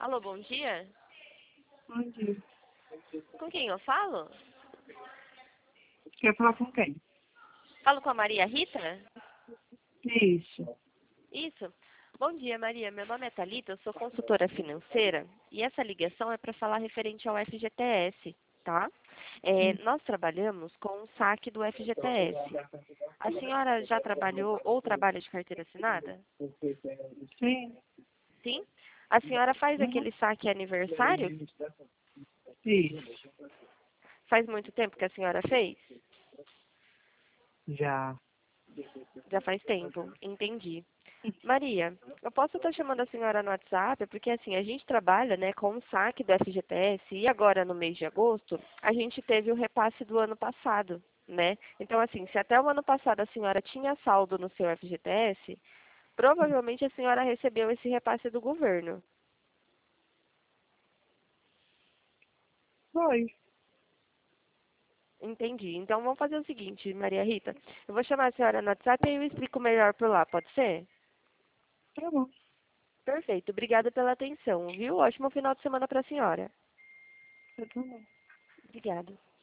Alô, bom dia? Bom dia. Com quem eu falo? Quer falar com quem? Falo com a Maria Rita? Isso. Isso. Bom dia, Maria. Meu nome é Thalita, eu sou consultora financeira e essa ligação é para falar referente ao FGTS, tá? Nós trabalhamos com o saque do FGTS. A senhora já trabalhou ou trabalha de carteira assinada? Sim. Sim? A senhora faz Uhum. aquele saque aniversário? Isso. Faz muito tempo que a senhora fez? Já. Já faz tempo, entendi. Maria, eu posso estar chamando a senhora no WhatsApp, porque assim, a gente trabalha, né, com o saque do FGTS e agora no mês de agosto, a gente teve o repasse do ano passado, né? Então assim, se até o ano passado a senhora tinha saldo no seu FGTS, provavelmente a senhora recebeu esse repasse do governo. Foi. Entendi. Então vamos fazer o seguinte, Maria Rita, eu vou chamar a senhora no WhatsApp e eu explico melhor por lá, pode ser? Tá bom. Perfeito. Obrigada pela atenção, viu? Ótimo final de semana para a senhora. Tá bom. Obrigada.